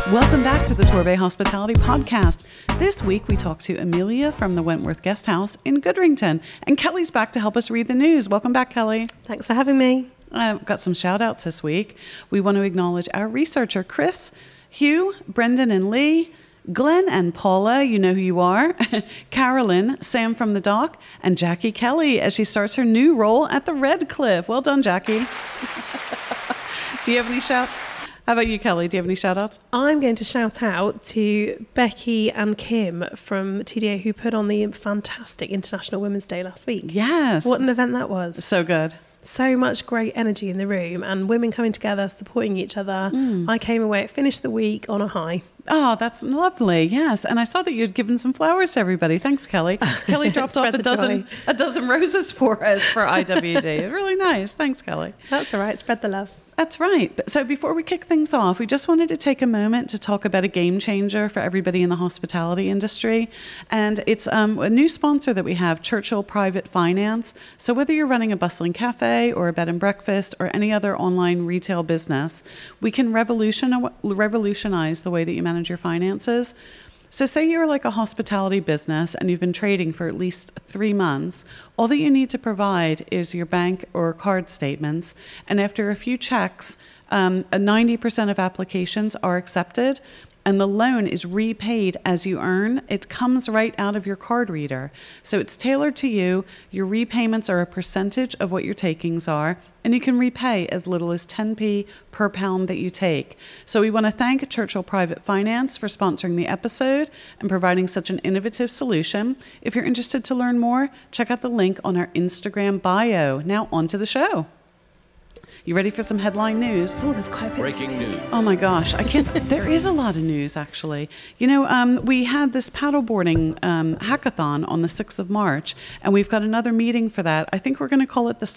Welcome back to the Torbay Hospitality Podcast. This week we talk to Amelia from the Wentworth Guest House in Goodrington, and Kelly's back to help us read the news. Welcome back, Kelly. Thanks for having me. I've got some shout outs this week. We want to acknowledge our researcher, Chris, Hugh, Brendan and Lee, Glenn and Paula, you know who you are, Carolyn, Sam from the Dock, and Jackie Kelly as she starts her new role at the Red Cliff. Well done, Jackie. Do you have any shout? How about you, Kelly? Do you have any shout outs? I'm going to shout out to Becky and Kim from TDA who put on the fantastic International Women's Day last week. Yes. What an event that was. So good. So much great energy in the room and women coming together, supporting each other. I came away, finished the week on a high. Oh, that's lovely. Yes. And I saw that you'd given some flowers to everybody. Thanks, Kelly. Kelly dropped off a dozen roses for us for IWD. Really nice. Thanks, Kelly. That's all right. Spread the love. That's right. So before we kick things off, we just wanted to take a moment to talk about a game changer for everybody in the hospitality industry. And it's a new sponsor that we have, Churchill Private Finance. So whether you're running a bustling cafe or a bed and breakfast or any other online retail business, we can revolutionize the way that you manage your finances. So say you're like a hospitality business and you've been trading for at least 3 months. All that you need to provide is your bank or card statements. And after a few checks, 90% of applications are accepted. And the loan is repaid as you earn. It comes right out of your card reader. So it's tailored to you. Your repayments are a percentage of what your takings are. And you can repay as little as 10p per pound that you take. So we want to thank Churchill Private Finance for sponsoring the episode and providing such an innovative solution. If you're interested to learn more, check out the link on our Instagram bio. Now on to the show. You ready for some headline news? Oh, there's quite a bit. Breaking news. Oh my gosh, I can't. There is a lot of news, actually. You know, we had this paddleboarding hackathon on the 6th of March, and we've got another meeting for that. I think we're going to call it the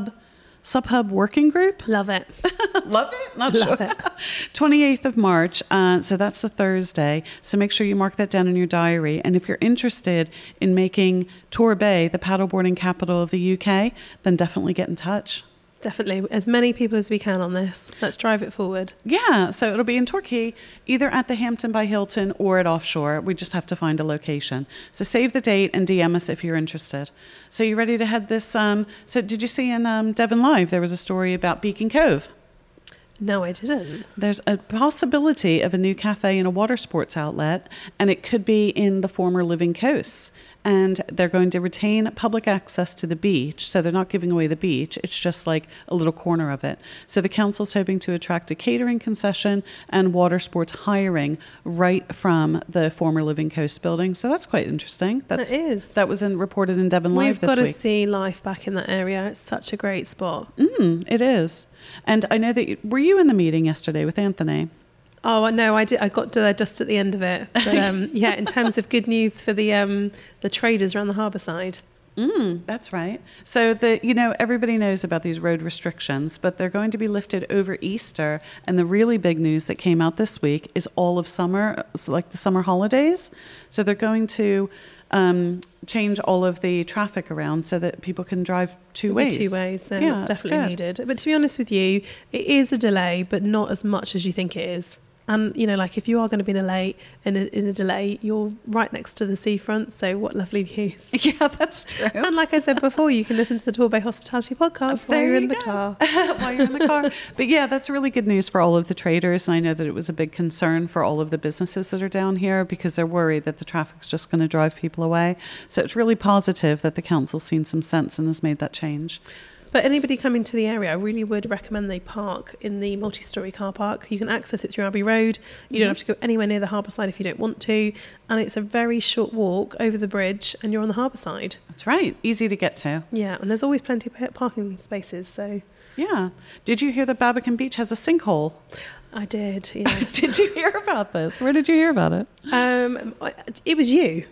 SubHub Working Group. Love it. Love it? Not Love sure. it. 28th of March, so that's the Thursday. So make sure you mark that down in your diary. And if you're interested in making Torbay the paddleboarding capital of the UK, then definitely get in touch. Definitely. As many people as we can on this. Let's drive it forward. Yeah, so it'll be in Torquay, either at the Hampton by Hilton or at Offshore. We just have to find a location. So save the date and DM us if you're interested. So you ready to head this? So did you see in Devon Live, there was a story about Beacon Cove? No, I didn't. There's a possibility of a new cafe and a water sports outlet, and it could be in the former Living Coast. And they're going to retain public access to the beach, so they're not giving away the beach. It's just like a little corner of it. So the council's hoping to attract a catering concession and water sports hiring right from the former Living Coast building. So that's quite interesting. That is. That was reported in Devon Live this week. We've got to see life back in that area. It's such a great spot. It is. And I know that, were you in the meeting yesterday with Anthony? Oh, no, I did. I got to there just at the end of it. But yeah, in terms of good news for the traders around the harbour side. That's right. So everybody knows about these road restrictions, but they're going to be lifted over Easter. And the really big news that came out this week is all of summer, like the summer holidays. So they're going to change all of the traffic around so that people can drive two ways. Two ways, then. Yeah, it's definitely needed. But to be honest with you, it is a delay, but not as much as you think it is. And, like if you are going to be in a delay, you're right next to the seafront. So what lovely views. Yeah, that's true. And like I said before, you can listen to the Torbay Hospitality Podcast while you're in the car. While you're in the car. But yeah, that's really good news for all of the traders. And I know that it was a big concern for all of the businesses that are down here because they're worried that the traffic's just going to drive people away. So it's really positive that the council's seen some sense and has made that change. But anybody coming to the area, I really would recommend they park in the multi-storey car park. You can access it through Abbey Road. You don't have to go anywhere near the harbour side if you don't want to. And it's a very short walk over the bridge and you're on the harbour side. That's right. Easy to get to. Yeah, and there's always plenty of parking spaces, so... Yeah. Did you hear that Barbican Beach has a sinkhole? I did, yes. Did you hear about this? Where did you hear about it? It was you.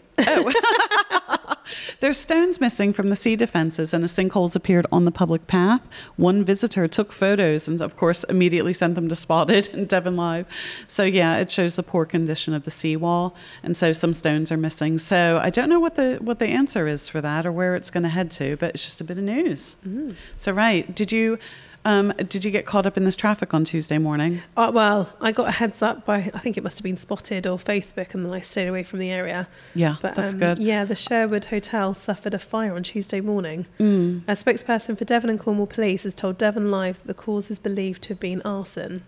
Oh. There's stones missing from the sea defences and a sinkhole's appeared on the public path. One visitor took photos and, of course, immediately sent them to Spotted in Devon Live. So, yeah, it shows the poor condition of the seawall. And so some stones are missing. So I don't know what the answer is for that or where it's going to head to, but it's just a bit of news. So, right. Did you... Did you get caught up in this traffic on Tuesday morning? Well, I got a heads up by, I think it must have been Spotted or Facebook, and then I stayed away from the area. Yeah, But that's good. yeah, the Sherwood Hotel suffered a fire on Tuesday morning. A spokesperson for Devon and Cornwall Police has told Devon Live that the cause is believed to have been arson.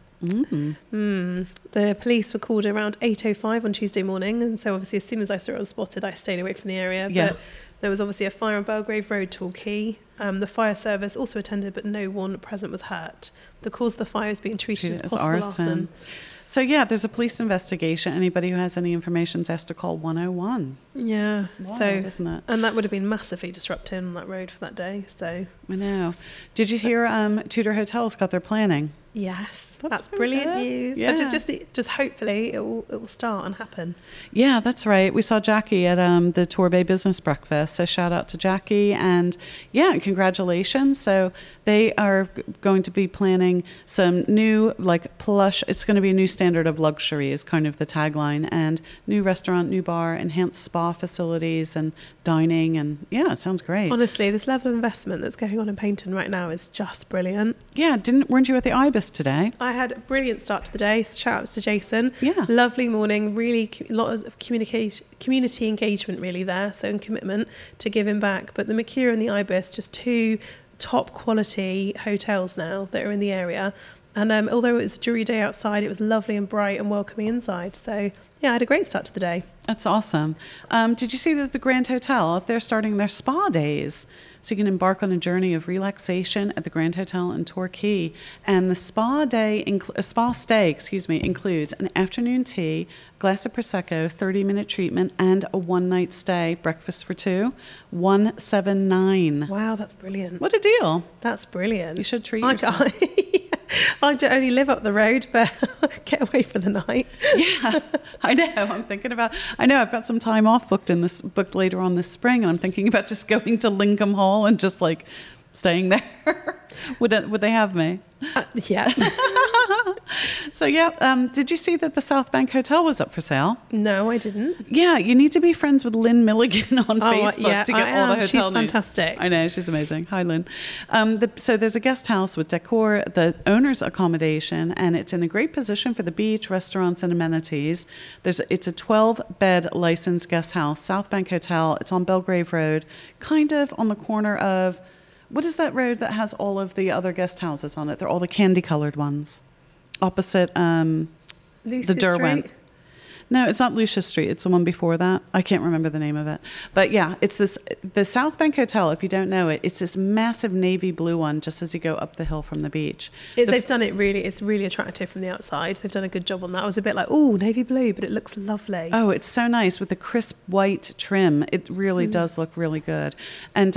The police were called around 8:05 on Tuesday morning, and so obviously as soon as I saw it was spotted, I stayed away from the area. Yeah. But there was obviously a fire on Belgrave Road, Torquay. The fire service also attended, but no one present was hurt. The cause of the fire is being treated as possible arson. So yeah, there's a police investigation. Anybody who has any information is asked to call 101. Yeah, Wild, so isn't it? and that would have been massively disrupted on that road for that day. So I know. Did you hear Tudor Hotels got their planning? yes, That's that's very brilliant good. news. Yeah. Just hopefully it will start and happen. Yeah, that's right. We saw Jackie at the Torbay Business Breakfast. So shout out to Jackie, and yeah, congratulations. So they are going to be planning some new plush. It's going to be a new standard of luxury is kind of the tagline, and new restaurant, new bar, enhanced spa facilities and dining, and yeah, it sounds great. Honestly, this level of investment that's going on in Paignton right now is just brilliant. Yeah, weren't you at the Ibis today? I had a brilliant start to the day. Shout out to Jason. Yeah. Lovely morning. Really a lot of community engagement really there. So and commitment to giving back. But the Mercure and the Ibis, just two top quality hotels now that are in the area. And although it was a dreary day outside, it was lovely and bright and welcoming inside. So yeah, I had a great start to the day. That's awesome. Did you see that the Grand Hotel, they're starting their spa days? So you can embark on a journey of relaxation at the Grand Hotel in Torquay. And the spa stay includes an afternoon tea, glass of Prosecco, 30-minute treatment, and a one-night stay, breakfast for two, $179. Wow, that's brilliant. What a deal. That's brilliant. You should treat yourself. I don't only live up the road, but get away for the night. Yeah, I know. I've got some time off booked later on this spring, and I'm thinking about just going to Lincoln Hall and just staying there. Would they have me? Yeah. So yeah, did you see that the South Bank Hotel was up for sale? No, I didn't. Yeah, you need to be friends with Lynn Milligan on Facebook to get all the hotel She's news. fantastic. I know, she's amazing. Hi, Lynn. So there's a guest house with decor, the owner's accommodation, and it's in a great position for the beach, restaurants, and amenities. It's a 12-bed licensed guest house, South Bank Hotel. It's on Belgrave Road, kind of on the corner of, what is that road that has all of the other guest houses on it? They're all the candy-colored ones. Opposite Lucy the Derwent. Street? No, it's not Lucius Street. It's the one before that. I can't remember the name of it. But yeah, it's the South Bank Hotel, if you don't know it, it's this massive navy blue one just as you go up the hill from the beach. They've done it really, it's really attractive from the outside. They've done a good job on that. I was a bit like, oh, navy blue, but it looks lovely. Oh, it's so nice with the crisp white trim. It really does look really good. And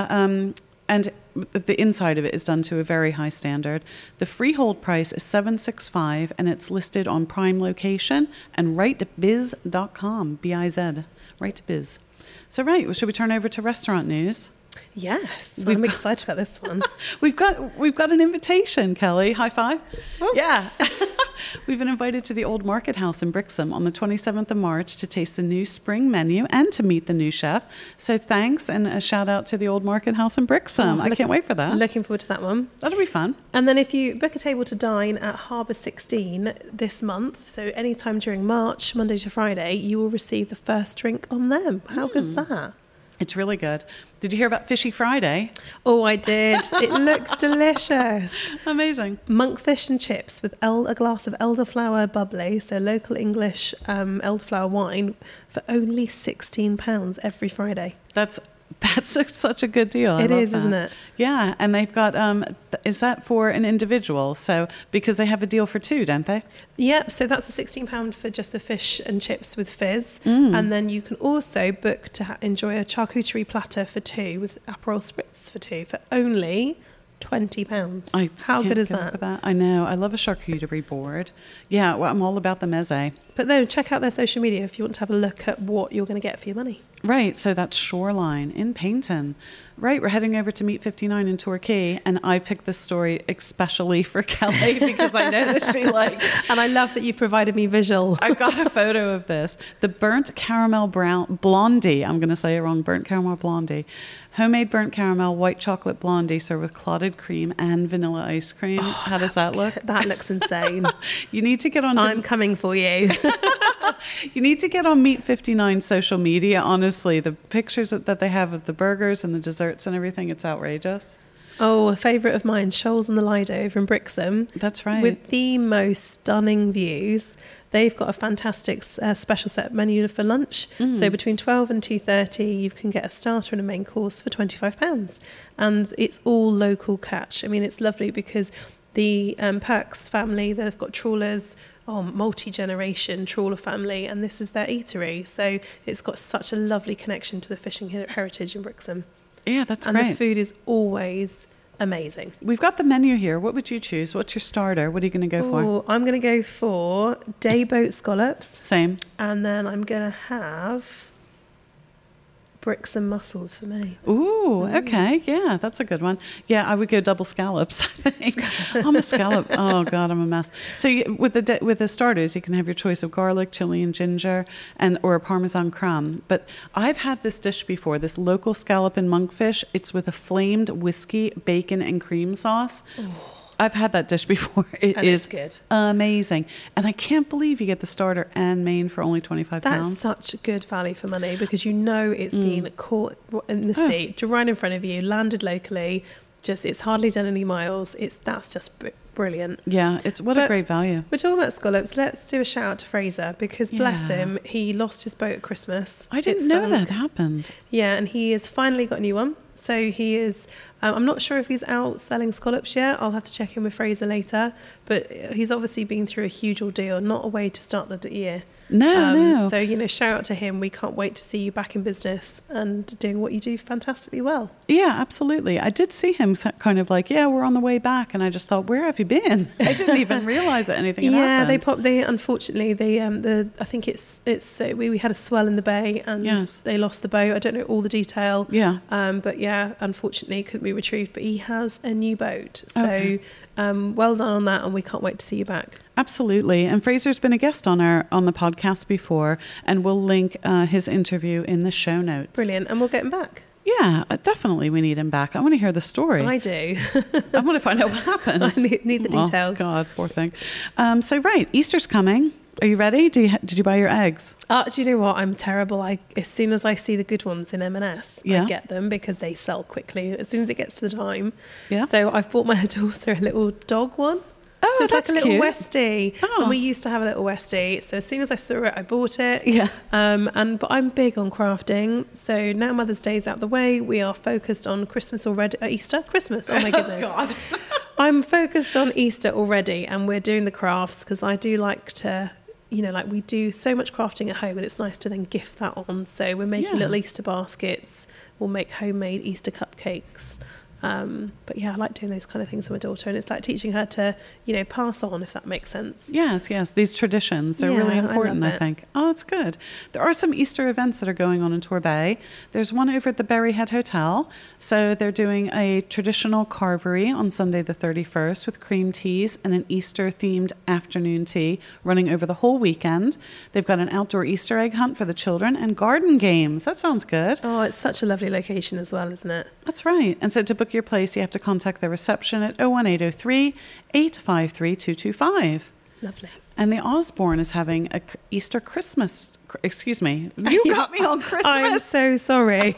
and the inside of it is done to a very high standard. The freehold price is $765, and it's listed on prime location and rightbiz.com, B-I-Z, right to biz. So should we turn over to restaurant news? Yes, I'm excited about this one. We've got an invitation, Kelly. High five. Oh. Yeah. We've been invited to the Old Market House in Brixham on the 27th of March to taste the new spring menu and to meet the new chef. So thanks, and a shout out to the Old Market House in Brixham. I can't wait for that. Looking forward to that one. That'll be fun. And then if you book a table to dine at Harbour 16 this month, so anytime during March, Monday to Friday, you will receive the first drink on them. How good's that? It's really good. Did you hear about Fishy Friday? Oh, I did. It looks delicious. Amazing. Monkfish and chips with a glass of elderflower bubbly, so local English elderflower wine, for only £16 every Friday. That's such a good deal. It is, isn't it? Yeah, and they've got, is that for an individual? So, because they have a deal for two, don't they? Yep, so that's a £16 for just the fish and chips with fizz. And then you can also book to enjoy a charcuterie platter for two with Aperol Spritz for two for only £20. How good is that? I know. I love a charcuterie board. Yeah, well, I'm all about the meze. But then check out their social media if you want to have a look at what you're going to get for your money. Right, so that's Shoreline in Paynton. Right, we're heading over to Meet 59 in Torquay, and I picked this story especially for Kelly because I know that she likes. And I love that you provided me visual. I've got a photo of this. The burnt caramel blondie. I'm going to say it wrong. Burnt caramel blondie. Homemade burnt caramel, white chocolate blondie served with clotted cream and vanilla ice cream. How does that look? That looks insane. You need to get on. I'm coming for you. You need to get on Meet 59 social media, honestly. The pictures that they have of the burgers and the desserts and everything, it's outrageous. Oh, a favourite of mine, Shoals on the Lido over in Brixham. That's right. With the most stunning views. They've got a fantastic special set menu for lunch. So between 12 and 2:30, you can get a starter and a main course for £25. And it's all local catch. I mean, it's lovely because the Perks family, they've got trawlers, multi-generation trawler family, and this is their eatery. So it's got such a lovely connection to the fishing heritage in Brixham. Yeah, that's and great. And the food is always amazing. We've got the menu here. What would you choose? What's your starter? What are you going to go for? I'm going to go for dayboat scallops. Same. And then I'm going to have Brixham mussels for me. Ooh, okay. Yeah, that's a good one. Yeah, I would go double scallops, I think. I'm a scallop. Oh, God, I'm a mess. So with the starters, you can have your choice of garlic, chili, and ginger, or a Parmesan crumb. But I've had this dish before, this local scallop and monkfish. It's with a flamed whiskey, bacon, and cream sauce. Oh. I've had that dish before. It is good. Amazing. And I can't believe you get the starter and main for only £25. That's such a good value for money because you know it's been caught in the sea, right in front of you, landed locally. It's hardly done any miles. That's just brilliant. Yeah, what a great value. We're talking about scallops. Let's do a shout out to Fraser because bless him, he lost his boat at Christmas. I didn't know that happened. Yeah, and he has finally got a new one. So he is, I'm not sure if he's out selling scallops yet. I'll have to check in with Fraser later. But he's obviously been through a huge ordeal, not a way to start the year. No. So, shout out to him. We can't wait to see you back in business and doing what you do fantastically well. Yeah, absolutely. I did see him kind of like, we're on the way back. And I just thought, where have you been? I didn't even realize that anything had happened. Unfortunately, I think we had a swell in the bay and they lost the boat. I don't know all the detail. Yeah. But unfortunately, it couldn't be retrieved. But he has a new boat. So well done on that. And we can't wait to see you back. Absolutely. And Fraser's been a guest on the podcast before, and we'll link his interview in the show notes. Brilliant. And we'll get him back. Yeah, definitely we need him back. I want to hear the story. I do. I want to find out what happened. I need the details. Oh, God, poor thing. Easter's coming. Are you ready? Did you buy your eggs? Do you know what? I'm terrible. As soon as I see the good ones in M&S, I get them because they sell quickly as soon as it gets to the time. Yeah. So I've bought my daughter a little dog one. Oh, so it's that's like a little cute. Westie. Oh. And we used to have a little Westie. So as soon as I saw it, I bought it. Yeah. But I'm big on crafting. So now Mother's Day's out the way. We are focused on Christmas already. Christmas. Oh my goodness. Oh, God. I'm focused on Easter already. And we're doing the crafts because I do like to, we do so much crafting at home and it's nice to then gift that on. So we're making little Easter baskets. We'll make homemade Easter cupcakes. But I like doing those kind of things with my daughter, and it's like teaching her to, pass on, if that makes sense. Yes. These traditions are really important, I think. Oh, that's good. There are some Easter events that are going on in Torbay. There's one over at the Berryhead Hotel. So they're doing a traditional carvery on Sunday the 31st with cream teas and an Easter-themed afternoon tea running over the whole weekend. They've got an outdoor Easter egg hunt for the children and garden games. That sounds good. Oh, it's such a lovely location as well, isn't it? That's right. And so to book your place, you have to contact the reception at 01803 853 225. Lovely. And the Osborne is having a Easter Christmas. Excuse me. You got me on Christmas. I'm so sorry.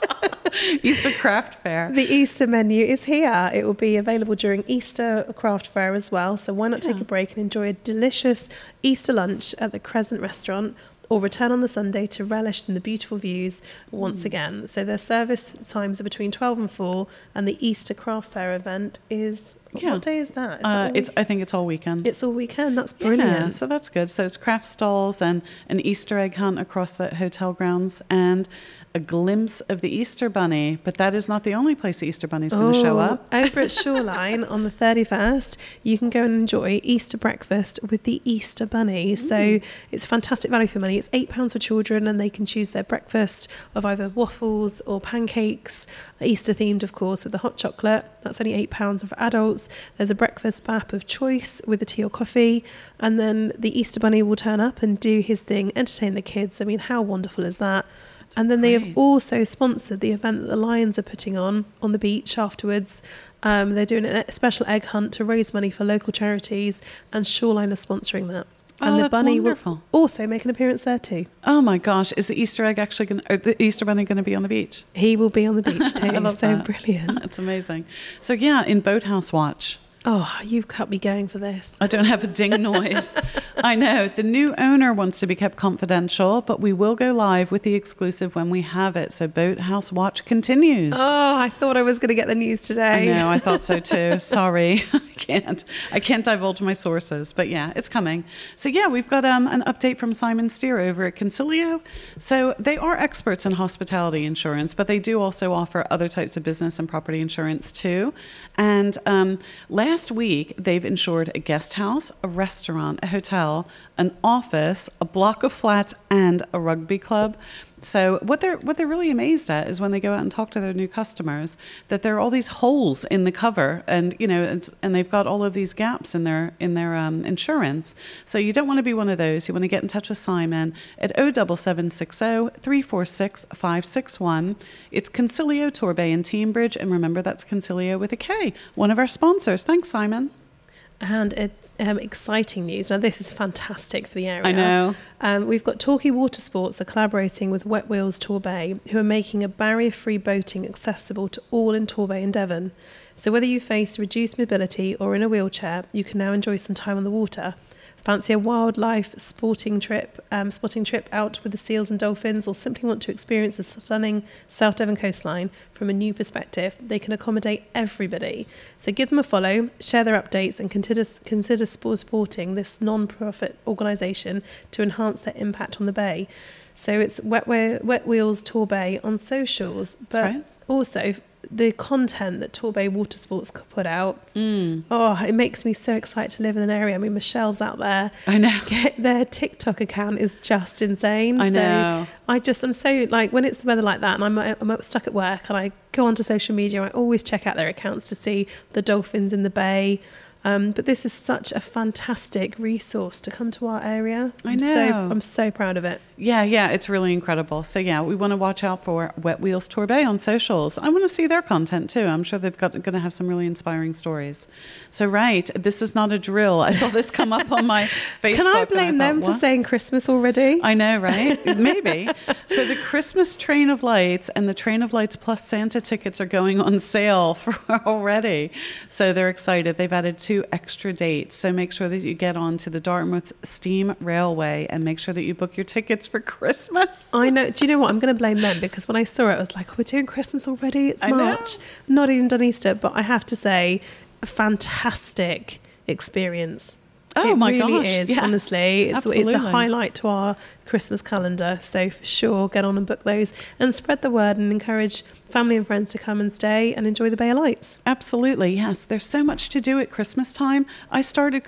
Easter craft fair. The Easter menu is here. It will be available during Easter craft fair as well. So why not take a break and enjoy a delicious Easter lunch at the Crescent Restaurant? or return on the Sunday to relish in the beautiful views once again. So their service times are between 12 and 4, and the Easter Craft Fair event is, what day is that? I think it's all weekend. It's all weekend. That's brilliant. Yeah, so that's good. So it's craft stalls and an Easter egg hunt across the hotel grounds and a glimpse of the Easter Bunny. But that is not the only place the Easter Bunny is going to show up. Over at Shoreline on the 31st, you can go and enjoy Easter breakfast with the Easter Bunny. So it's fantastic value for money. It's £8 for children, and they can choose their breakfast of either waffles or pancakes, Easter themed, of course, with the hot chocolate. That's only £8 for adults. There's a breakfast bap of choice with a tea or coffee, and then the Easter Bunny will turn up and do his thing, entertain the kids. I mean, how wonderful is that? And then they have also sponsored the event that the Lions are putting on the beach afterwards. They're doing a special egg hunt to raise money for local charities, and Shoreline are sponsoring that. And the bunny will also make an appearance there too. Oh my gosh. Is the Easter egg the Easter Bunny going to be on the beach? He will be on the beach too. I love so that. Brilliant. It's amazing. So yeah, in Boathouse Watch. Oh, you've kept me going for this. I don't have a ding noise. I know. The new owner wants to be kept confidential, but we will go live with the exclusive when we have it. So Boathouse Watch continues. Oh, I thought I was going to get the news today. I know. I thought so too. Sorry. I can't divulge my sources, but yeah, it's coming. So yeah, we've got an update from Simon Steer over at Concilio. So they are experts in hospitality insurance, but they do also offer other types of business and property insurance too. And last week, they've insured a guest house, a restaurant, a hotel, an office, a block of flats, and a rugby club. So what they're really amazed at is when they go out and talk to their new customers that there are all these holes in the cover, and and they've got all of these gaps in their insurance. So you don't want to be one of those. You want to get in touch with Simon at 07760 346 561. It's Concilio Torbay in Teambridge, and remember that's Concilio with a K. One of our sponsors. Thanks, Simon. And exciting news. Now, this is fantastic for the area. I know. We've got Torquay Watersports are collaborating with Wet Wheels Torbay, who are making a barrier-free boating accessible to all in Torbay and Devon. So whether you face reduced mobility or in a wheelchair, you can now enjoy some time on the water. Fancy a wildlife spotting trip out with the seals and dolphins, or simply want to experience the stunning South Devon coastline from a new perspective, they can accommodate everybody. So give them a follow, share their updates, and consider supporting this non-profit organisation to enhance their impact on the bay. So it's Wet Wheels Torbay on socials, but also the content that Torbay Watersports could put out. It makes me so excited to live in an area. I mean, Michelle's out there. I know. Their TikTok account is just insane. I know. So I'm so, like, when it's weather like that and I'm stuck at work and I go onto social media, I always check out their accounts to see the dolphins in the bay. But this is such a fantastic resource to come to our area. I know. I'm so proud of it. Yeah, it's really incredible. So yeah, we want to watch out for Wet Wheels Torbay on socials. I want to see their content too. I'm sure they've going to have some really inspiring stories. So this is not a drill. I saw this come up on my Facebook. Can I blame them for saying Christmas already? I know, right? Maybe. So the Christmas Train of Lights and the Train of Lights plus Santa tickets are going on sale already. So they're excited. They've added 2 extra dates. So make sure that you get on to the Dartmouth Steam Railway and make sure that you book your tickets for Christmas. I know. Do you know what? I'm going to blame them, because when I saw it, I was like, we're doing Christmas already? It's March. Not even done Easter. But I have to say, a fantastic experience. Oh, my gosh. It really is, yes. Honestly. It's a highlight to our Christmas calendar. So for sure, get on and book those and spread the word and encourage family and friends to come and stay and enjoy the Bay of Lights. Absolutely, yes. There's so much to do at Christmas time. I started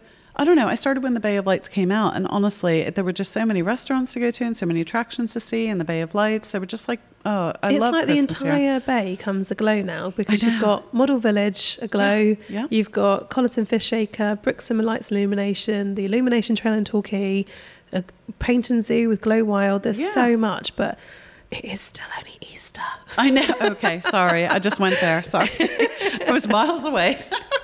when the Bay of Lights came out, and honestly, there were just so many restaurants to go to and so many attractions to see in the Bay of Lights. They were just like, I love Christmas. It's like the entire bay comes aglow now, because you've got Model Village aglow, you've got Colleton Fish Shaker, Brixham Lights Illumination, the Illumination Trail in Torquay, Paynton Zoo with Glow Wild. There's so much, but it is still only Easter. I know. Okay, sorry. I just went there. Sorry. I was miles away.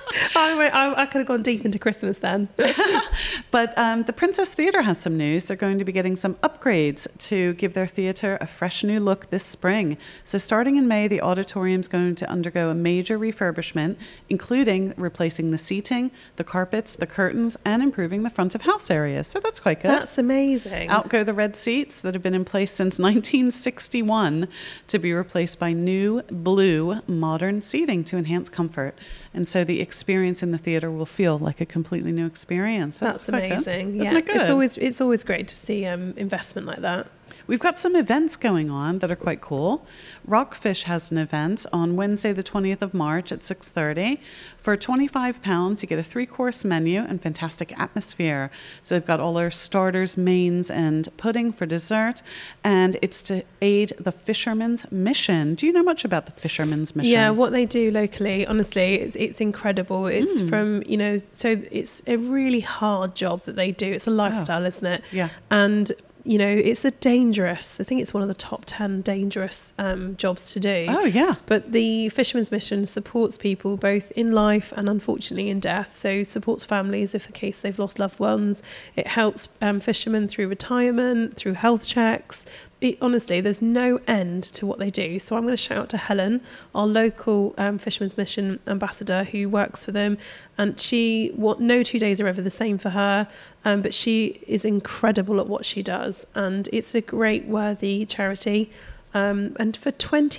I could have gone deep into Christmas then. But the Princess Theatre has some news. They're going to be getting some upgrades to give their theatre a fresh new look this spring. So starting in May, the auditorium's going to undergo a major refurbishment, including replacing the seating, the carpets, the curtains, and improving the front of house area. So that's quite good. That's amazing. Out go the red seats that have been in place since 1961 to be replaced by new blue modern seating to enhance comfort. And so the experience in the theatre will feel like a completely new experience. That's amazing. Good. Yeah, Isn't it good? It's always great to see investment like that. We've got some events going on that are quite cool. Rockfish has an event on Wednesday, the 20th of March at 6:30. For £25, you get a 3-course menu and fantastic atmosphere. So they've got all their starters, mains, and pudding for dessert. And it's to aid the Fisherman's Mission. Do you know much about the Fisherman's Mission? Yeah, what they do locally, honestly, it's incredible. It's from, so it's a really hard job that they do. It's a lifestyle, isn't it? Yeah. And it's I think it's one of the top 10 dangerous jobs to do. Oh, yeah. But the Fisherman's Mission supports people both in life and unfortunately in death. So supports families if in case they've lost loved ones. It helps fishermen through retirement, through health checks. Honestly, there's no end to what they do. So I'm going to shout out to Helen, our local Fisherman's Mission ambassador who works for them. And no 2 days are ever the same for her, but she is incredible at what she does. And it's a great, worthy charity. And for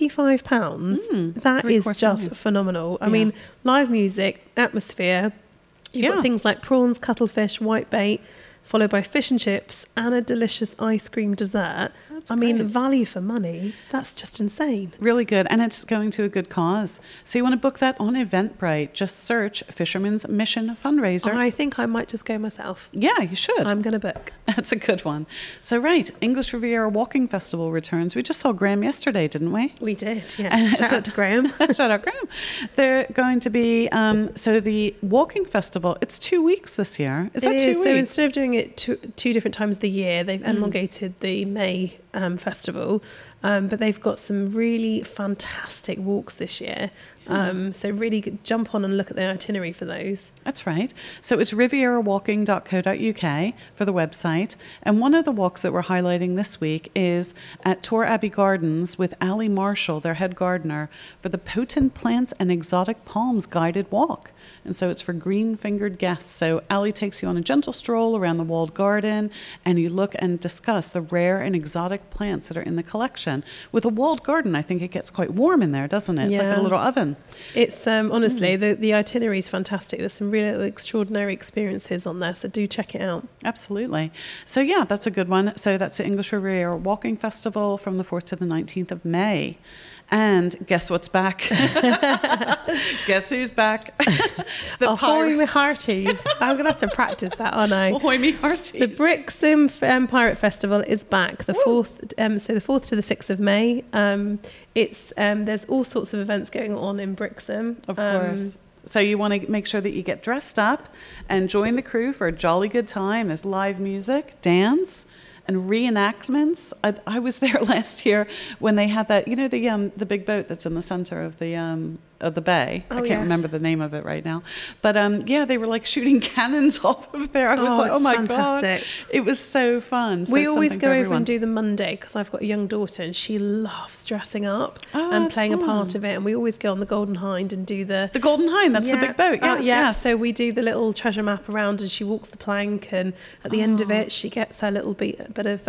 £25, that is just phenomenal. I mean, live music, atmosphere. You've got things like prawns, cuttlefish, whitebait, followed by fish and chips and a delicious ice cream dessert. I mean, value for money. That's just insane. Really good. And it's going to a good cause. So you want to book that on Eventbrite. Just search Fisherman's Mission Fundraiser. I think I might just go myself. Yeah, you should. I'm going to book. That's a good one. So, right, English Riviera Walking Festival returns. We just saw Graham yesterday, didn't we? We did, yeah. Shout out to Graham. Shout out Graham. They're going to be, so the Walking Festival, it's 2 weeks this year. Is that 2 weeks? So instead of doing it two different times of the year, they've elongated the May festival, but they've got some really fantastic walks this year. So really jump on and look at the itinerary for those. That's right. So it's rivierawalking.co.uk for the website. And one of the walks that we're highlighting this week is at Tor Abbey Gardens with Ali Marshall, their head gardener, for the Potent Plants and Exotic Palms guided walk. And so it's for green-fingered guests. So Ali takes you on a gentle stroll around the walled garden, and you look and discuss the rare and exotic plants that are in the collection. With a walled garden, I think it gets quite warm in there, doesn't it? It's like a little oven. It's honestly, the itinerary is fantastic. There's some really extraordinary experiences on there, so do check it out. Absolutely. So yeah, that's a good one. So that's the English Riviera Walking Festival from the 4th to the 19th of May. And guess what's back? Guess who's back? Ahoy me hearties. I'm going to have to practice that, aren't I? Ahoy me hearties. The Brixham Pirate Festival is back, the 4th, so the 4th to the 6th of May. There's all sorts of events going on in Brixham. Of course. So you want to make sure that you get dressed up and join the crew for a jolly good time. There's live music, dance, and reenactments. I was there last year when they had that, the big boat that's in the center of the bay. I can't remember the name of it right now. But they were like shooting cannons off of there. I was like, oh my fantastic. God. It was so fun. So we always go over and do the Monday because I've got a young daughter and she loves dressing up and playing a part of it. And we always go on the Golden Hind and do the Golden Hind, that's the big boat. Yes. So we do the little treasure map around and she walks the plank, and at the end of it she gets her little bit of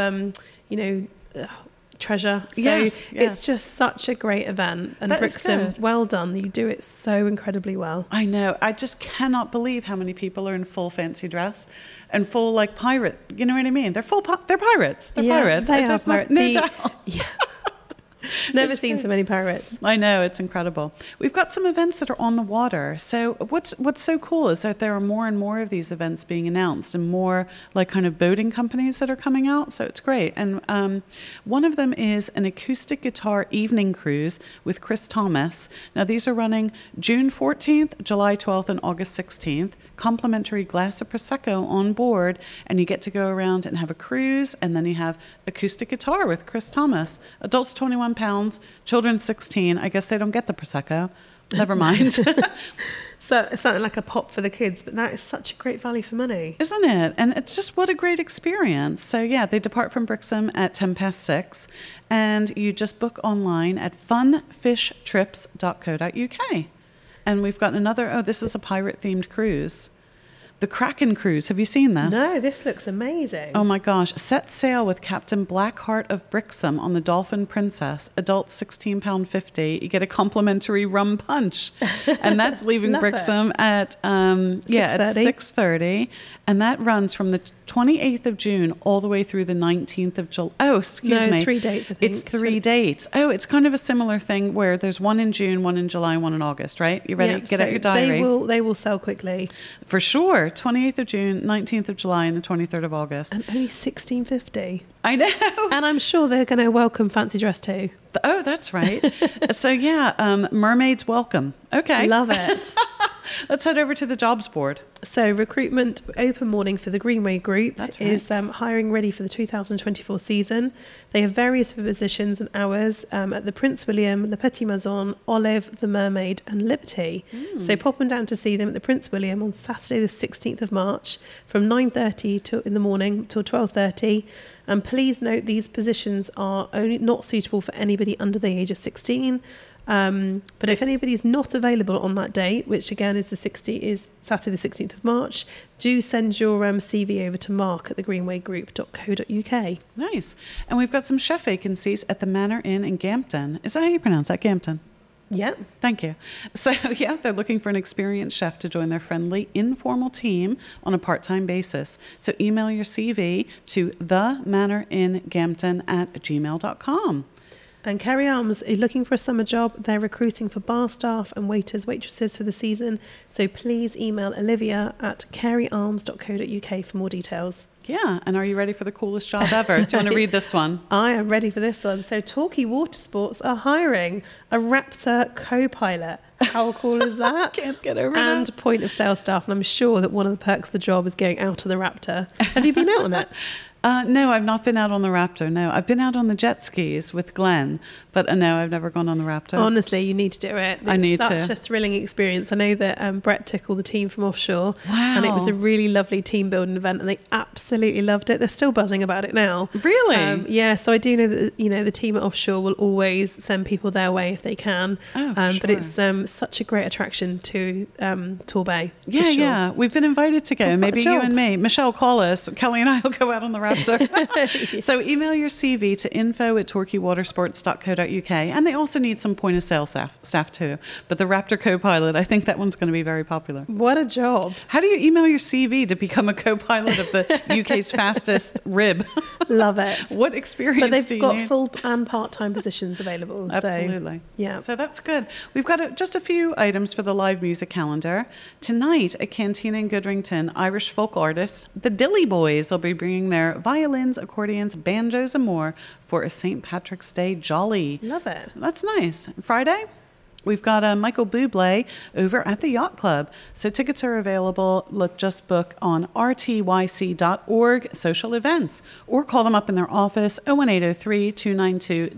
treasure. So it's just such a great event. And Brixham, well done. You do it so incredibly well. I know. I just cannot believe how many people are in full fancy dress and full like pirate. You know what I mean? They're they're pirates. They're pirates. They are pirates. No doubt. Yeah. Never seen so many pirates. I know, it's incredible. We've got some events that are on the water. So what's so cool is that there are more and more of these events being announced and more like kind of boating companies that are coming out. So it's great. And one of them is an acoustic guitar evening cruise with Chris Thomas. Now these are running June 14th, July 12th, and August 16th. Complimentary glass of Prosecco on board, and you get to go around and have a cruise, and then you have acoustic guitar with Chris Thomas. Adults £21, children 16. I guess they don't get the Prosecco. Never mind. So it's something like a pop for the kids, but that is such a great value for money. Isn't it? And it's just what a great experience. So yeah, they depart from Brixham at 6:10, and you just book online at funfishtrips.co.uk. And we've got another, this is a pirate-themed cruise. The Kraken Cruise. Have you seen this? No, this looks amazing. Oh my gosh. Set sail with Captain Blackheart of Brixham on the Dolphin Princess. Adults £16.50. You get a complimentary rum punch. And that's leaving Love Brixham at 6:30. And that runs from the 28th of June all the way through the 19th of July. Oh, excuse me. 3 dates, I think. It's 3 dates. Oh, it's kind of a similar thing where there's one in June, one in July, one in August, right? You ready? Yeah, Get out your diary. They will sell quickly. For sure. 28th of June, 19th of July, and the 23rd of August. And only $16.50. I know. And I'm sure they're going to welcome fancy dress too. Oh, that's right. So yeah, mermaids welcome. Okay. Love it. Let's head over to the jobs board. So recruitment open morning for the Greenway Group That's right. is hiring ready for the 2024 season. They have various positions and hours at the Prince William, Le Petit Maison, Olive, the Mermaid and Liberty. So pop on down to see them at the Prince William on Saturday the 16th of March from 9:30 in the morning till 12:30. And please note these positions are only not suitable for anybody under the age of 16. But if anybody's not available on that date, which again is Saturday the 16th of March, do send your CV over to mark@thegreenwaygroup.co.uk. Nice. And we've got some chef vacancies at the Manor Inn in Gampton. Is that how you pronounce that, Gampton? Yeah. Thank you. So, yeah, they're looking for an experienced chef to join their friendly, informal team on a part-time basis. So email your CV to themanoringampton@gmail.com. And Kerry Arms are looking for a summer job. They're recruiting for bar staff and waitresses for the season. So please email olivia@kerryarms.co.uk for more details. Yeah, and are you ready for the coolest job ever? Do you want to read this one? I am ready for this one. So Torquay Water Sports are hiring a Raptor co-pilot. How cool is that? Can't get over and that. point of sale staff. And I'm sure that one of the perks of the job is going out of the Raptor. Have you been out on it? No, I've not been out on the Raptor. No, I've been out on the jet skis with Glenn, but no, I've never gone on the Raptor. Honestly, you need to do it. I need such to. a thrilling experience. I know that Brett took all the team from offshore, Wow. and it was a really lovely team building event, and they absolutely loved it. They're still buzzing about it now. Really? Yeah. So I do know that the team at offshore will always send people their way if they can. Oh, for But sure. it's such a great attraction to Torbay. for Yeah, sure. yeah. We've been invited to go. what a Maybe you job. and me. Michelle, call us. Kelly and I will go out on the Raptor. So email your CV to info@torquaywatersports.co.uk. And they also need some point of sale staff too. But the Raptor co-pilot, I think that one's going to be very popular. What a job! How do you email your CV to become a co-pilot of the UK's fastest rib? Love it. What experience But do they've you got need? full and part-time positions available. Absolutely. So, yeah. So that's good. We've got just a few items for the live music calendar. Tonight at Cantina in Goodrington, Irish folk artists, the Dilly Boys, will be bringing their violins, accordions, banjos, and more for a St. Patrick's Day jolly. Love it. That's nice. Friday, we've got Michael Bublé over at the Yacht Club. So tickets are available. Just book on rtyc.org social events or call them up in their office 01803 292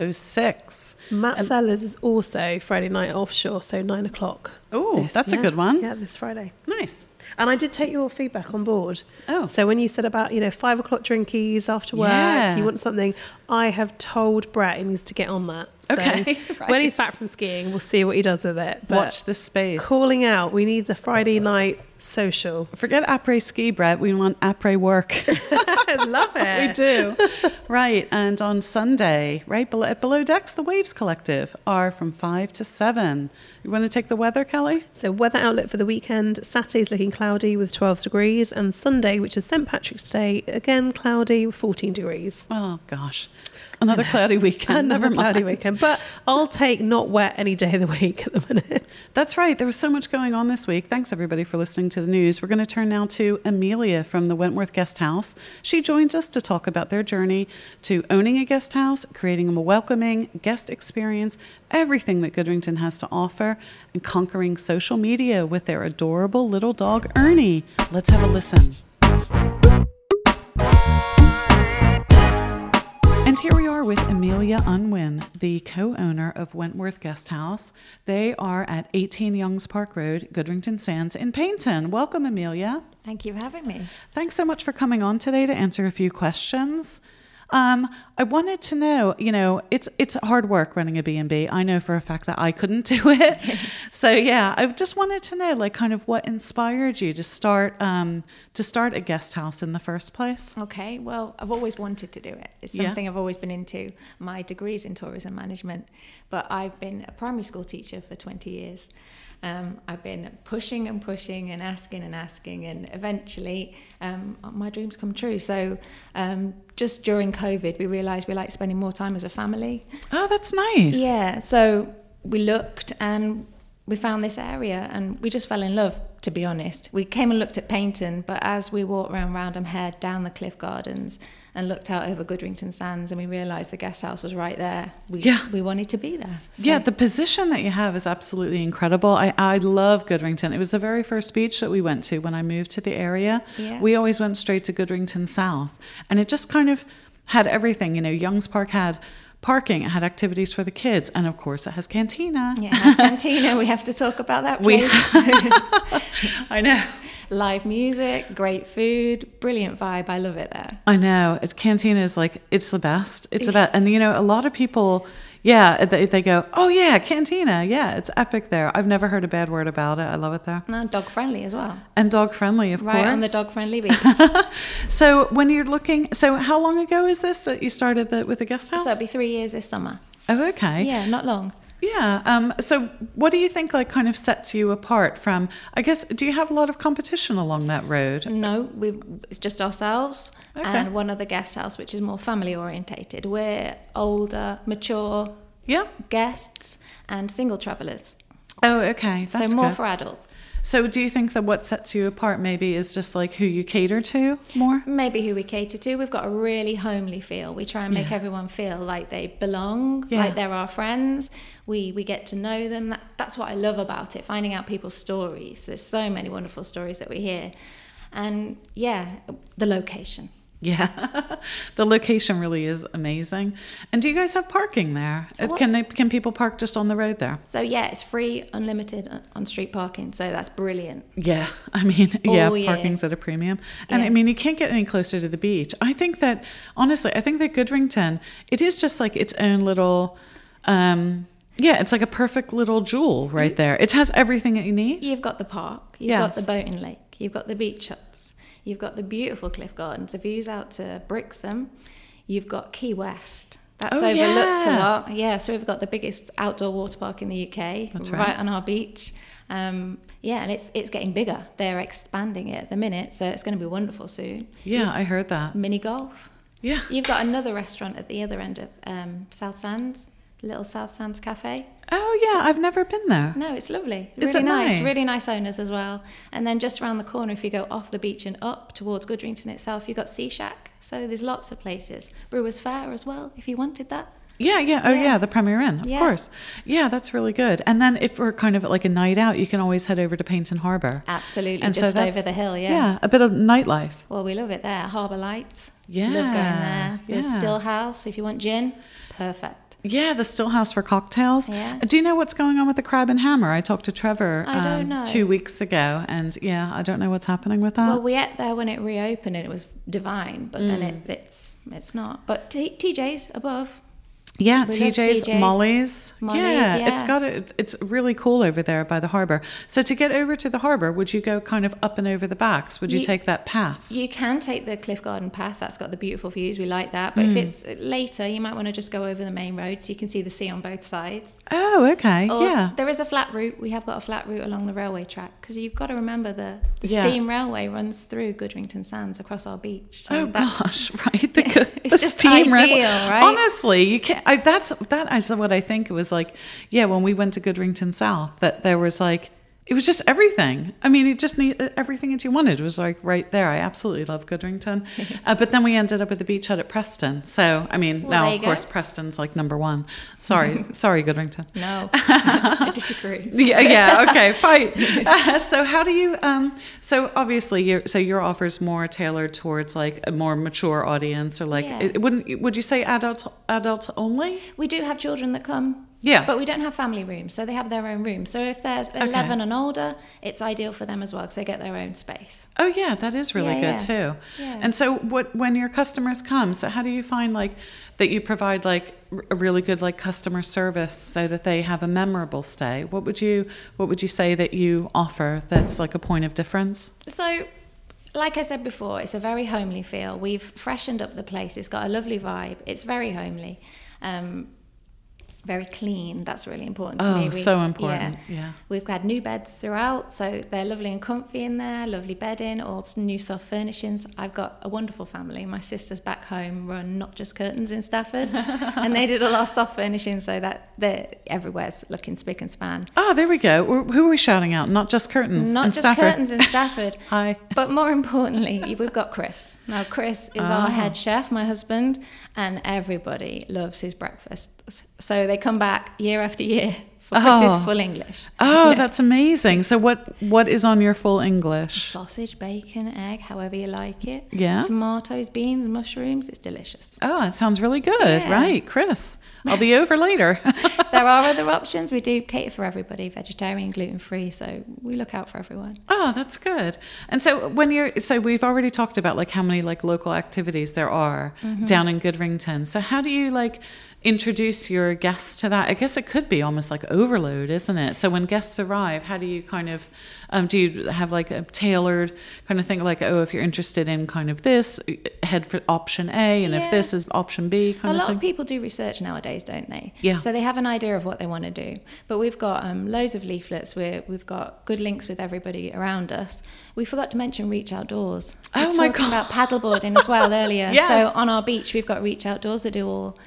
006. Matt Sellers is also Friday night offshore, so 9 o'clock. Oh, that's a good one. Yeah, this Friday. Nice. And I did take your feedback on board. Oh. So when you said about, 5 o'clock drinkies after work, Yeah. you want something, I have told Brett he needs to get on that. So Okay, when he's right. back from skiing, we'll see what he does with it. But Watch this space. calling out, we need a Friday night social. Forget après ski, Brett. We want après work. I love it. We do. Right. And on Sunday, right, at Below Decks, the Waves Collective are from 5 to 7. You want to take the weather, Kelly? So weather outlook for the weekend, Saturday's looking cloudy with 12 degrees and Sunday, which is St. Patrick's Day, again cloudy with 14 degrees. Oh, gosh. Another cloudy weekend. Another Never cloudy mind. weekend. But I'll take not wet any day of the week at the minute. That's right. There was so much going on this week. Thanks, everybody, for listening to the news. We're going to turn now to Amelia from the Wentworth Guest House. She joins us to talk about their journey to owning a guest house, creating a welcoming guest experience, everything that Goodrington has to offer, and conquering social media with their adorable little dog, Ernie. Let's have a listen. And And here we are with Amelia Unwin, the co-owner of Wentworth Guest House. They are at 18 Youngs Park Road, Goodrington Sands in Paignton. Welcome, Amelia. Thank you for having me. Thanks so much for coming on today to answer a few questions. I wanted to know, it's hard work running a B&B. I know for a fact that I couldn't do it. So yeah, I just wanted to know, like, kind of what inspired you to start a guest house in the first place. Okay, well, I've always wanted to do it. It's something I've always been into. My degree's in tourism management, but I've been a primary school teacher for 20 years. I've been pushing and pushing and asking, and eventually my dreams come true. So just during COVID, we realised we like spending more time as a family. Oh, that's nice. Yeah, so we looked and we found this area and we just fell in love, to be honest. We came and looked at Paignton, but as we walked around Roundham Head, down the Cliff Gardens and looked out over Goodrington Sands, and we realised the guest house was right there. We wanted to be there. So. Yeah, the position that you have is absolutely incredible. I love Goodrington. It was the very first beach that we went to when I moved to the area. Yeah. We always went straight to Goodrington South, and it just kind of had everything. Youngs Park had parking, it had activities for the kids, and of course it has cantina. Yeah, it has cantina. We have to talk about that place. I know. Live music, great food, brilliant vibe. I love it there. I know. Cantina is like, it's the best. It's the best. And a lot of people, they go, oh yeah, cantina. Yeah, it's epic there. I've never heard a bad word about it. I love it there. No, dog friendly as well. And dog friendly, of course. Right on the dog friendly beach. So when you're looking, how long ago is this that you started with the guest house? So it'll be 3 years this summer. Oh, okay. Yeah, not long. Yeah. So what do you think kind of sets you apart from, I guess, do you have a lot of competition along that road? No, it's just ourselves and one other guest house, which is more family orientated. We're older, mature guests and single travellers. Oh, okay. That's so more good. for adults. So do you think that what sets you apart maybe is just like who you cater to more? Maybe who we cater to. We've got a really homely feel. We try and make everyone feel like they belong, like they're our friends. We get to know them. That's what I love about it, finding out people's stories. There's so many wonderful stories that we hear. And the location. Yeah, the location really is amazing. And do you guys have parking there? Can people park just on the road there? So it's free, unlimited on-street parking. So that's brilliant. Yeah, I mean, All year. Parking's at a premium. And I mean, you can't get any closer to the beach. I think that Goodrington, it is just like its own little, it's like a perfect little jewel right there. It has everything that you need. You've got the park, you've got the boating lake, you've got the beach huts. You've got the beautiful Cliff Gardens, the views out to Brixham. You've got Key West. That's overlooked a lot. Yeah, so we've got the biggest outdoor water park in the UK. That's right on our beach. And it's getting bigger. They're expanding it at the minute, so it's going to be wonderful soon. Yeah, I heard that. Mini golf. Yeah. You've got another restaurant at the other end of South Sands, Little South Sands Cafe. Oh yeah, I've never been there. No, it's lovely. Is really it nice? Really nice owners as well. And then just around the corner, if you go off the beach and up towards Goodrington itself, you've got Sea Shack. So there's lots of places. Brewers Fair as well, if you wanted that. Yeah. Oh yeah, the Premier Inn, of course. Yeah, that's really good. And then if we're kind of like a night out, you can always head over to Paignton Harbour. Absolutely, and just over the hill, Yeah, a bit of nightlife. Well, we love it there. Harbour Lights. Yeah. Love going there. Yeah. The Still House, if you want gin, perfect. Yeah, the Still House for cocktails. Yeah. Do you know what's going on with the Crab and Hammer? I talked to Trevor I don't know. 2 weeks ago, and I don't know what's happening with that. Well, we ate there when it reopened and it was divine, but then it's not. But TJ's above. Yeah, We love TJ's, Molly's. Yeah. It's really cool over there by the harbour. So to get over to the harbour, would you go kind of up and over the backs? Would you take that path? You can take the Cliff Garden path. That's got the beautiful views. We like that. But if it's later, you might want to just go over the main road so you can see the sea on both sides. Oh, okay. Or there is a flat route. We have got a flat route along the railway track because you've got to remember the steam railway runs through Goodrington Sands across our beach. So gosh, right? It's the just steam ideal, railway. right? Honestly, you can't. That is what I think it was like. Yeah, when we went to Goodrington South, that there was like it was just everything. I mean, it just need everything that you wanted was like right there. I absolutely love Goodrington. But then we ended up at the beach hut at Preston. So, I mean, now of course Preston's like number one. Sorry, Goodrington. No, I disagree. Yeah, okay, fight. So how do you, so obviously your offer's more tailored towards like a more mature audience, or like, would you say adults only? We do have children that come. Yeah. But we don't have family rooms, so they have their own room. So if there's 11 and older, it's ideal for them as well because they get their own space. Oh, yeah, that is really good too. Yeah. And so when your customers come, so how do you find like that you provide like a really good like customer service so that they have a memorable stay? What would you say that you offer that's like a point of difference? So like I said before, it's a very homely feel. We've freshened up the place. It's got a lovely vibe. It's very homely. Very clean. That's really important to me. So important. Yeah. We've had new beds throughout, so they're lovely and comfy in there, lovely bedding, all new soft furnishings. I've got a wonderful family. My sisters back home run Not Just Curtains in Stafford, and they did all our soft furnishings so that they're everywhere's looking spick and span. Oh, there we go. Who are we shouting out? Not Just Curtains Not in Just Stafford. Curtains in Stafford. Hi. But more importantly, we've got Chris. Now, Chris is our head chef, my husband, and everybody loves his breakfast. So they come back year after year for Chris's full English. Oh, that's amazing. So what is on your full English? Sausage, bacon, egg, however you like it. Yeah. Tomatoes, beans, mushrooms. It's delicious. Oh, it sounds really good. Yeah. Right, Chris. I'll be over later. There are other options. We do cater for everybody, vegetarian, gluten-free, so we look out for everyone. Oh, that's good. And so so we've already talked about like how many like local activities there are down in Goodrington. So how do you like introduce your guests to that? I guess it could be almost like overload, isn't it? So when guests arrive, how do you kind of do you have like a tailored kind of thing, like, oh, if you're interested in kind of this, head for option A, and if this is option B kind of thing? A lot of people do research nowadays, don't they? Yeah. So they have an idea of what they want to do. But we've got loads of leaflets where we've got good links with everybody around us. We forgot to mention Reach Outdoors. We were talking about paddleboarding as well earlier. Yes. So on our beach, we've got Reach Outdoors that do all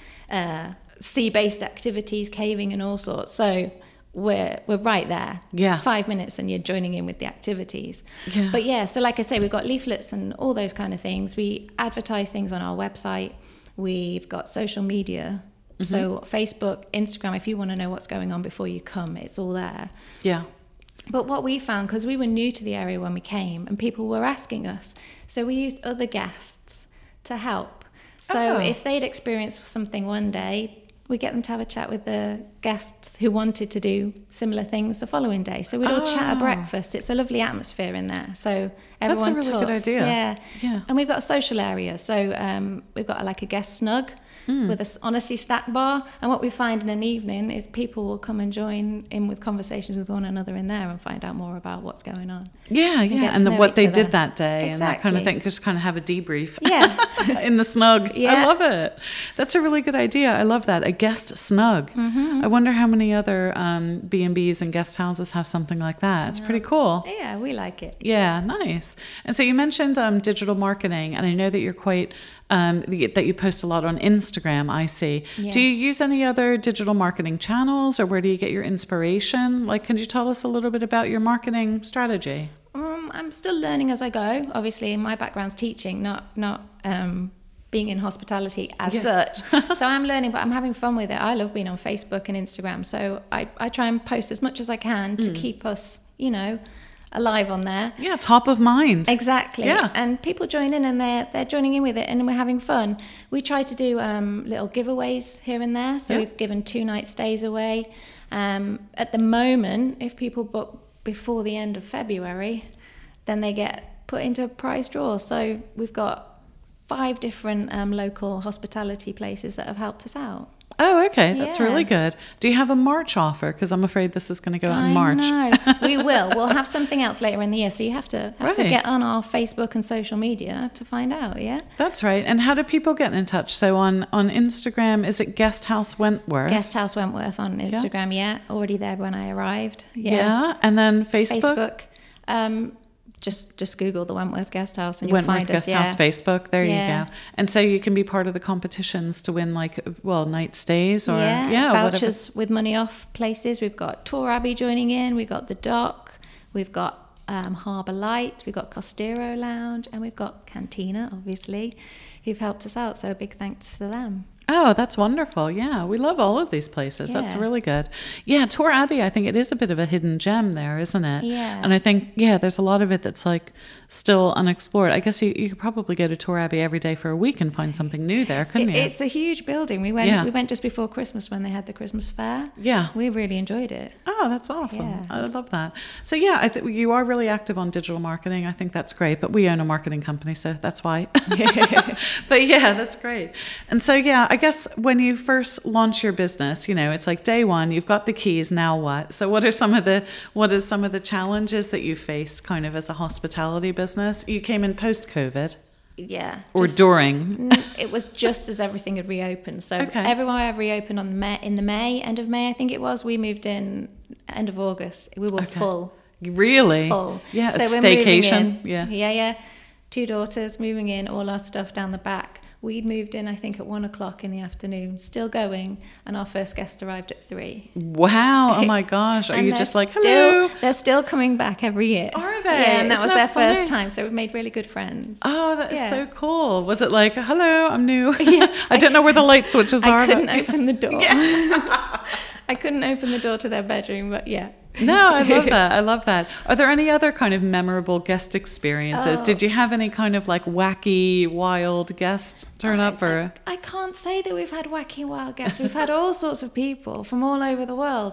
sea-based activities, caving and all sorts. So we're right there. Yeah. 5 minutes and you're joining in with the activities. Yeah. But yeah, so like I say, we've got leaflets and all those kind of things. We advertise things on our website. We've got social media. So Facebook, Instagram, if you want to know what's going on before you come, it's all there. Yeah. But what we found, because we were new to the area when we came and people were asking us, so we used other guests to help. So if they'd experienced something one day, we get them to have a chat with the guests who wanted to do similar things the following day. So we'd all chat at breakfast. It's a lovely atmosphere in there. So everyone That's a really good idea. Yeah. And we've got a social area. So we've got like a guest snug with a honesty snack bar. And what we find in an evening is people will come and join in with conversations with one another in there and find out more about what's going on. Yeah. And what they did that day and that kind of Exactly. thing. Just kind of have a debrief. Yeah. In the snug. Yeah. I love it. That's a really good idea. I love that. A guest snug. I wonder how many other B&Bs and guest houses have something like that. It's pretty cool. Yeah, we like it. Yeah, nice. And so you mentioned digital marketing, and I know that you're quite that you post a lot on Instagram. I see. Yeah. Do you use any other digital marketing channels, or where do you get your inspiration? Like, can you tell us a little bit about your marketing strategy? I'm still learning as I go. Obviously, my background's teaching, not being in hospitality as such. So I'm learning, but I'm having fun with it. I love being on Facebook and Instagram. So I try and post as much as I can to keep us, alive on there. Yeah, top of mind. Exactly. Yeah. And people join in and they're joining in with it and we're having fun. We try to do little giveaways here and there. So we've given 2-night stays away. At the moment, if people book before the end of February, then they get put into a prize draw. So we've got 5 different local hospitality places that have helped us out. Oh, okay. That's Yeah. really good. Do you have a March offer? Because I'm afraid this is going to go out in March. No, we will. We'll have something else later in the year. So you have to get on our Facebook and social media to find out, yeah? That's right. And how do people get in touch? So on Instagram, is it Guest House Wentworth? Guest House Wentworth on Instagram, already there when I arrived. Yeah. And then Facebook? Just Google the Wentworth Guest House and you'll Wentworth find Guest us. House Facebook. There you Yeah. go. And so you can be part of the competitions to win night stays or vouchers whatever. with money off places. We've got Tor Abbey joining in. We've got the Dock. We've got Harbour Light, we've got Costero Lounge, and we've got Cantina, obviously, who've helped us out. So a big thanks to them. Oh, that's wonderful. Yeah, we love all of these places. That's really good. Yeah, Tor Abbey, I think it is a bit of a hidden gem there, isn't it? Yeah. And I think, there's a lot of it that's like still unexplored. I guess you could probably go to Tor Abbey every day for a week and find something new there, couldn't you? It's a huge building. We went just before Christmas when they had the Christmas fair. Yeah. We really enjoyed it. Oh, that's awesome. Yeah. I love that. So I think you are really active on digital marketing. I think that's great, but we own a marketing company, so that's why. But that's great. And so, I guess when you first launch your business, it's like day one, you've got the keys, now what? So what are some of the challenges that you face kind of as a hospitality business? You came in post-COVID. Yeah. Or during? It was just as everything had reopened. So okay. Everywhere reopened end of May, I think it was. We moved in end of August. We were full. Really? Full. Yeah, so a staycation. Yeah. 2 daughters moving in, all our stuff down the back. We'd moved in, I think, at 1:00 in the afternoon, still going, and our first guest arrived at 3. Wow! Oh my gosh! Are you just like, hello? They're still coming back every year. Are they? Yeah, and that Isn't was their funny? first time, so we've made really good friends. Oh, that is so cool. Was it like, hello, I'm new? Yeah, I don't know where the light switches are. I couldn't open the door. I couldn't open the door to their bedroom, but yeah. No, I love that. I love that. Are there any other kind of memorable guest experiences? Did you have any kind of like wacky, wild guest turn up? Or I can't say that we've had wacky, wild guests. We've had all sorts of people from all over the world.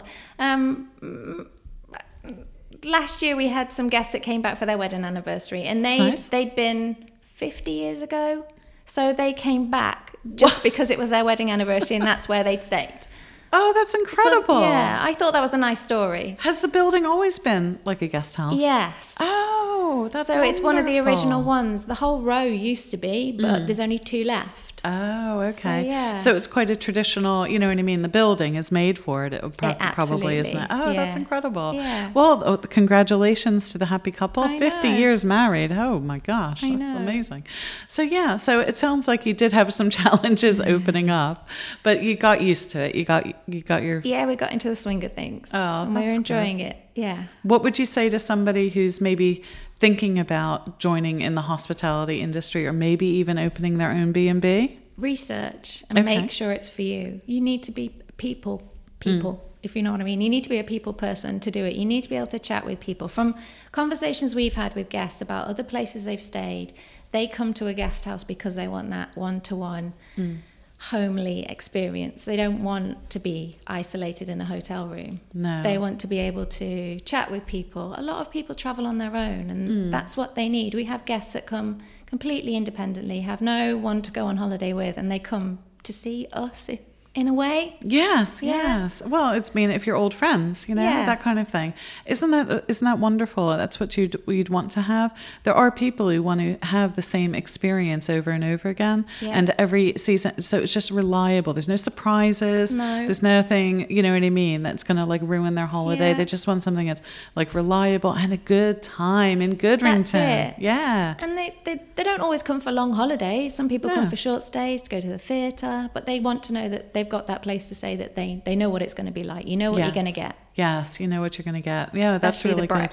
Last year we had some guests that came back for their wedding anniversary, and they'd been 50 years ago. So they came back just because it was their wedding anniversary, and that's where they'd stayed. Oh, that's incredible. So, I thought that was a nice story. Has the building always been like a guest house? Yes. Oh, that's so it's one of the original ones. The whole row used to be, but there's only 2 left. Oh, okay. So it's quite a traditional, you know what I mean? The building is made for it. Probably, isn't it? Oh, that's incredible. Yeah. Well, congratulations to the happy couple. I 50 know. years married. Oh my gosh, that's amazing. So so it sounds like you did have some challenges opening up, but you got used to it. You got your... Yeah, we got into the swing of things. Oh, and we're enjoying it. Yeah. What would you say to somebody who's maybe thinking about joining in the hospitality industry, or maybe even opening their own B&B? Research and make sure it's for you. You need to be people, if you know what I mean. You need to be a people person to do it. You need to be able to chat with people. From conversations we've had with guests about other places they've stayed, they come to a guest house because they want that one-to-one homely experience. They don't want to be isolated in a hotel room. No. They want to be able to chat with people. A lot of people travel on their own, and that's what they need. We have guests that come completely independently, have no one to go on holiday with, and they come to see us in a way. Yes. Well, if you're old friends, that kind of thing. Isn't that wonderful? That's what you'd want to have. There are people who want to have the same experience over and over again, and every season. So it's just reliable. There's no surprises. No. There's nothing, you know what I mean, that's going to like ruin their holiday. They just want something that's like reliable and a good time in Goodrington. That's it. Yeah. And they don't always come for long holidays. Some people come for short stays to go to the theatre, but they want to know that they've got that place to say that they know what it's going to be like. You know what you're going to get. Yes, you know what you're going to get. Yeah, especially that's really the good.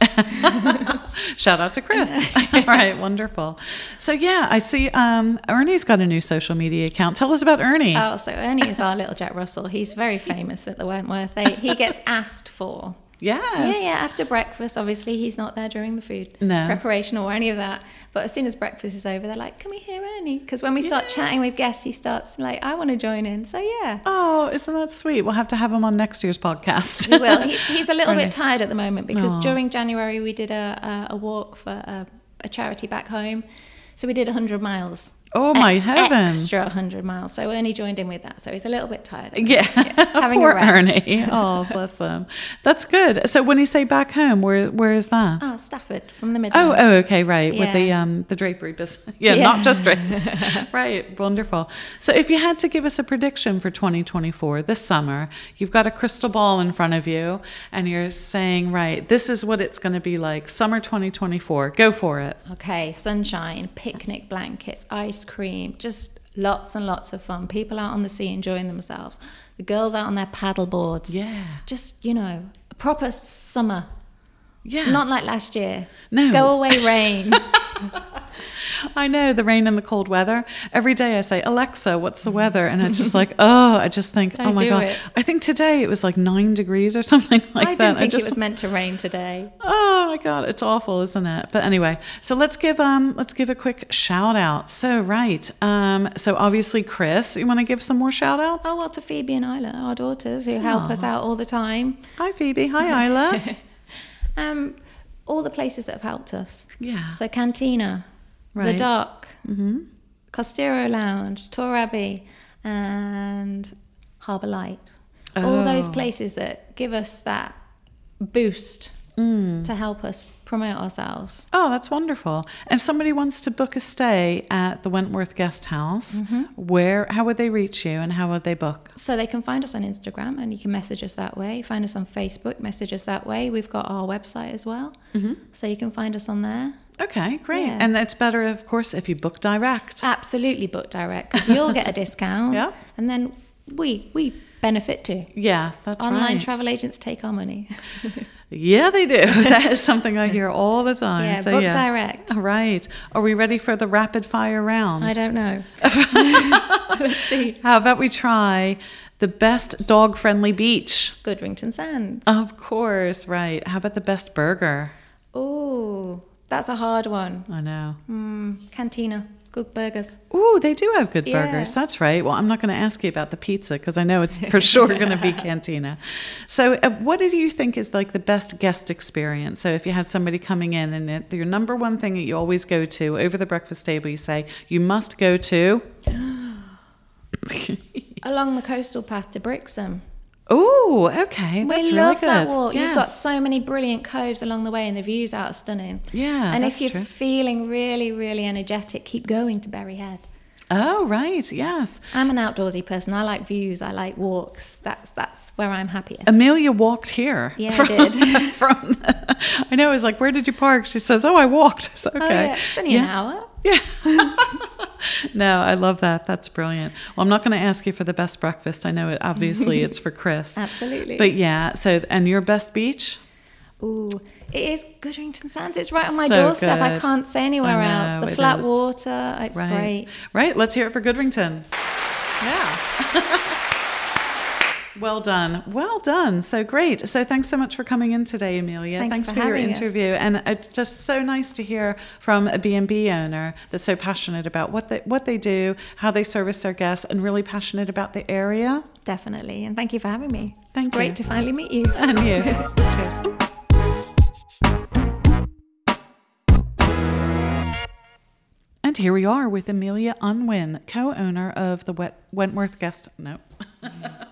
Breakfast. Shout out to Chris. All right, wonderful. So I see Ernie's got a new social media account. Tell us about Ernie. Oh, so Ernie is our little Jack Russell. He's very famous at the Wentworth. He gets asked for. Yes. Yeah, after breakfast. Obviously, he's not there during the food preparation or any of that. But as soon as breakfast is over, they're like, can we hear Ernie? Because when we start chatting with guests, he starts like, I want to join in. So, yeah. Oh, isn't that sweet? We'll have to have him on next year's podcast. We will. He's a little bit tired at the moment because during January, we did a walk for a charity back home. So we did 100 miles. Oh my heavens. Extra 100 miles. So Ernie joined in with that. So he's a little bit tired. Yeah. Having Poor a rest. Ernie. Oh, bless him. That's good. So when you say back home, where is that? Oh, Stafford, from the Midlands. Oh, okay, right. With the drapery business. Yeah, not just drapes. Right. Wonderful. So if you had to give us a prediction for 2024, this summer, you've got a crystal ball in front of you and you're saying, right, this is what it's going to be like. Summer 2024. Go for it. Okay. Sunshine, picnic blankets, ice cream, just lots and lots of fun. People out on the sea enjoying themselves. The girls out on their paddle boards. Yeah. Just, a proper summer Yes. Not like last year. No. Go away, rain. I know, the rain and the cold weather. Every day I say, Alexa, what's the weather? And it's just like, I just think, Don't oh my do God. it. I think today it was like 9 degrees or something like I that. didn't think it was meant to rain today. Oh my God, it's awful, isn't it? But anyway, so let's give a quick shout out. So so obviously Chris, you want to give some more shout outs? Oh, well, to Phoebe and Isla, our daughters, who help us out all the time. Hi Phoebe, hi Isla. All the places that have helped us. Yeah. So Cantina, Right. The Dock, Costero Lounge, Tor Abbey, and Harbour Light. All those places that give us that boost to help us promote ourselves. Oh, that's wonderful. If somebody wants to book a stay at the Wentworth Guest House, how would they reach you and how would they book? So they can find us on Instagram and you can message us that way. Find us on Facebook, message us that way. We've got our website as well. So you can find us on there. Okay, great. Yeah. And it's better, of course, if you book direct. Absolutely book direct because you'll get a discount. Yeah. And then we benefit too. Yes, that's right. Online travel agents take our money. Yeah, they do. That is something I hear all the time. Yeah, So, book direct. All right. Are we ready for the rapid fire round? I don't know. Let's see. How about we try the best dog-friendly beach? Goodrington Sands. Of course, right. How about the best burger? Oh, that's a hard one. I know. Cantina. Good burgers. Ooh, they do have good Yeah. burgers. That's right. Well, I'm not going to ask you about the pizza because I know it's for sure going to be Cantina. So what do you think is like the best guest experience? So if you had somebody coming in and your number one thing that you always go to over the breakfast table, you say, you must go to... Along the coastal path to Brixham. Oh, okay. That's We really love good. that walk. Yes. You've got so many brilliant coves along the way and the views out are stunning. Yeah, And that's if you're true. feeling really, really energetic, keep going to Berry Head. Oh, right. Yes. I'm an outdoorsy person. I like views. I like walks. That's where I'm happiest. Amelia walked here. Yeah, I did. I know. I was like, where did you park? She says, I walked. So, okay. Oh, yeah. It's only an hour. Yeah. No, I love that. That's brilliant. Well, I'm not going to ask you for the best breakfast. I know it. Obviously, it's for Chris. Absolutely. But yeah. So, and your best beach? Ooh, it is Goodrington Sands. It's right on my So doorstep. good. I can't say anywhere I know, else. The it flat is. water. It's Right. great. Right. Let's hear it for Goodrington. Yeah. Well done. Well done. So great. So thanks so much for coming in today, Amelia. Thanks for for your having us. interview. And it's just so nice to hear from a B&B owner that's so passionate about what they do, how they service their guests, and really passionate about the area. Definitely. And thank you for having me. Thank it's great you. to finally meet you. And you. Cheers. And here we are with Amelia Unwin, co-owner of the Wentworth Guest... No.